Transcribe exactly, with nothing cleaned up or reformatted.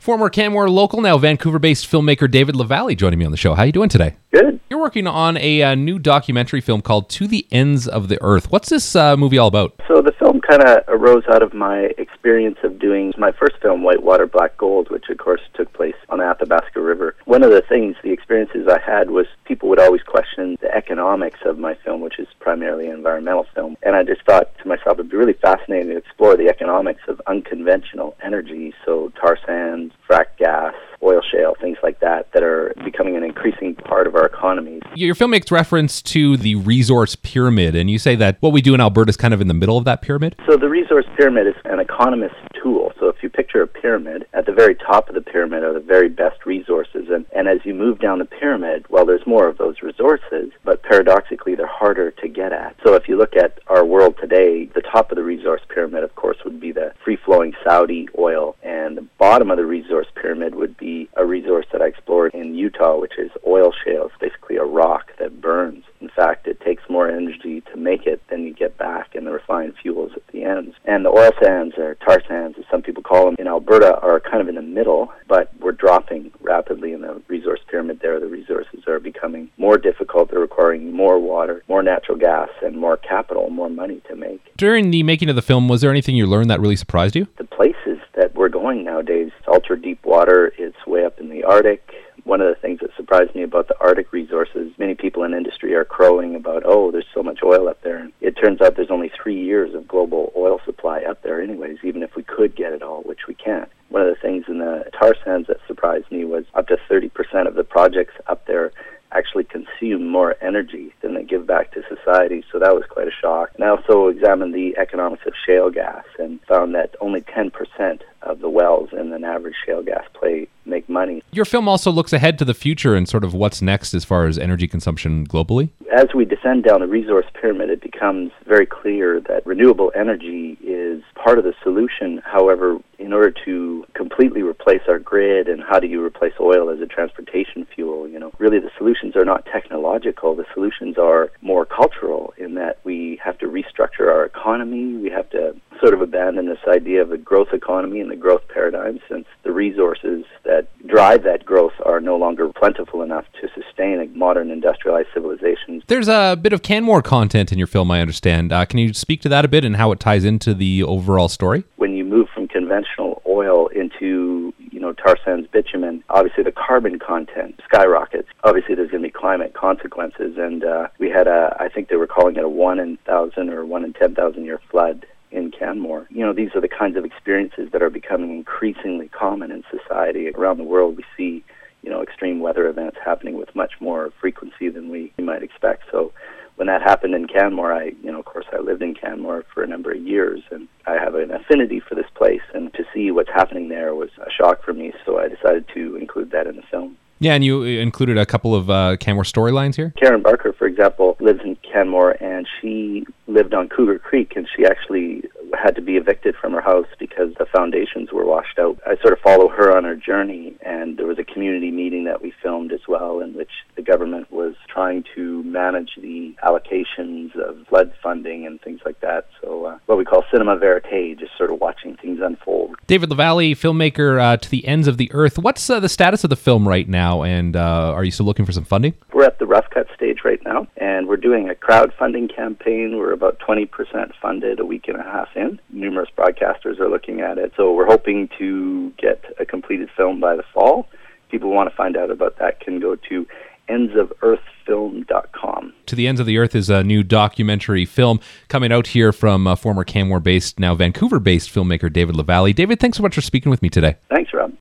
Former Canmore local, now Vancouver-based filmmaker David Lavallee joining me on the show. How are you doing today? Good. You're working on a uh, new documentary film called To the Ends of the Earth. What's this uh, movie all about? So the film kind of arose out of my experience of doing my first film, Whitewater Black Gold, which of course took place on the Athabasca River. One of the things, the experiences I had was people would always question the economics of my film, which is primarily an environmental film. And I just thought to myself, it'd be really fascinating to explore the economics of unconventional energy, so tar sands, frack gas, oil shale, things like that, that are becoming an increasing part of our economies. Your film makes reference to the resource pyramid, and you say that what we do in Alberta is kind of in the middle of that pyramid? So the resource pyramid is an economist's tool. So if you picture a pyramid, at the very top of the pyramid are the very best resources. And, and as you move down the pyramid, well, there's more of those resources, but paradoxically, they're harder to get at. So if you look at our world today, the top of the resource pyramid, of course, would be the free-flowing Saudi oil, and the bottom of the resource pyramid would be a resource that I explored in Utah, which is oil shale. It's basically a rock that burns. In fact, it takes more energy to make it than you get back in the refined fuels at the ends. And the oil sands, or tar sands, as some people call them, in Alberta are kind of in the middle, but we're dropping rapidly in the resource pyramid there. The resources are becoming more difficult. They're requiring more water, more natural gas, and more capital, more money to make. During the making of the film, was there anything you learned that really surprised you? The places that we're going nowadays, ultra deep water, it's way up in the Arctic. One of the things that surprised me about the Arctic resources, many people in industry are crowing about, oh, there's so much oil up there. It turns out there's only three years of global oil supply up there anyways, even if we could get it all, which we can't. One of the things in the tar sands that surprised me was up to thirty percent of the projects up there actually consume more energy than they give back to society, so that was quite a shock. And I also examined the economics of shale gas and found that only ten percent of the wells in an average shale gas play make money. Your film also looks ahead to the future and sort of what's next as far as energy consumption globally. As we descend down the resource pyramid, it becomes very clear that renewable energy is part of the solution. However, in order to completely replace our grid, and how do you replace oil as a transportation fuel, you know, really the solutions are not technological. The solutions are more cultural, in that we have to restructure our economy. We have to sort of abandon this idea of a growth economy and the growth paradigm, since the resources that drive that growth are no longer plentiful enough to sustain a modern industrialized civilization. There's a bit of Canmore content in your film, I understand. Uh, can you speak to that a bit and how it ties into the overall story? When you move from conventional oil into, you know, tar sands bitumen, obviously the carbon content skyrockets. Obviously there's going to be climate consequences, and uh, we had a, I think they were calling it a one in thousand or one in ten thousand year flood in Canmore. You know, these are the kinds of experiences that are becoming increasingly common in society. Around the world, we see, you know, extreme weather events happening with much more frequency than we, we might expect. So when that happened in Canmore, I, you know, of course, I lived in Canmore for a number of years, and I have an affinity for this place, and to see what's happening there was a shock for me, so I decided to include that in the film. Yeah, and you included a couple of uh, Canmore storylines here? Karen Barker, for example, lives in Canmore, and she lived on Cougar Creek, and she actually had to be evicted from her house because the foundations were washed out. I sort of follow her on her journey, and there was a community meeting that we filmed as well, in which the government was trying to manage the allocations of flood funding and things like that. So uh, what we call cinema verite, just sort of watching things unfold. David Lavallee, filmmaker uh, To the Ends of the Earth. What's uh, the status of the film right now, and uh, are you still looking for some funding? We're at the rough cut stage right now, and we're doing a crowdfunding campaign. We're about twenty percent funded a week and a half in. Numerous broadcasters are looking at it, so we're hoping to get a completed film by the fall. People who want to find out about that can go to ends of earth film dot com. To the Ends of the Earth is a new documentary film coming out here from uh, former Canmore-based, now Vancouver-based filmmaker David Lavallee. David, thanks so much for speaking with me today. Thanks, Rob.